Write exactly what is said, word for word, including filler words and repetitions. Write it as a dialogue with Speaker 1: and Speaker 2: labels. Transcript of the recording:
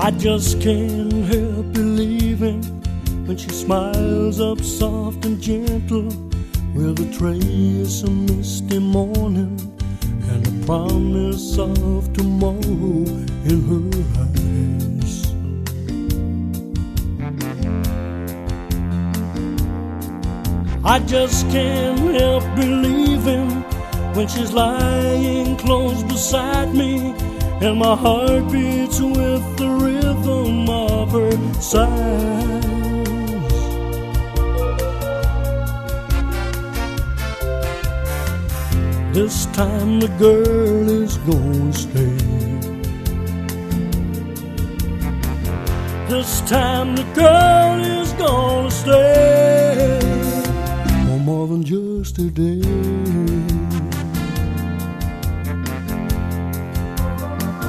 Speaker 1: I just can't help believing when she smiles up soft and gentle with a trace of misty morning and a promise of tomorrow in her eyes. I just can't help believing when she's lying close beside me and my heart beats with the rhythm of her sighs. This time the girl is gonna stay. This time the girl is gonna stay for more than just a day.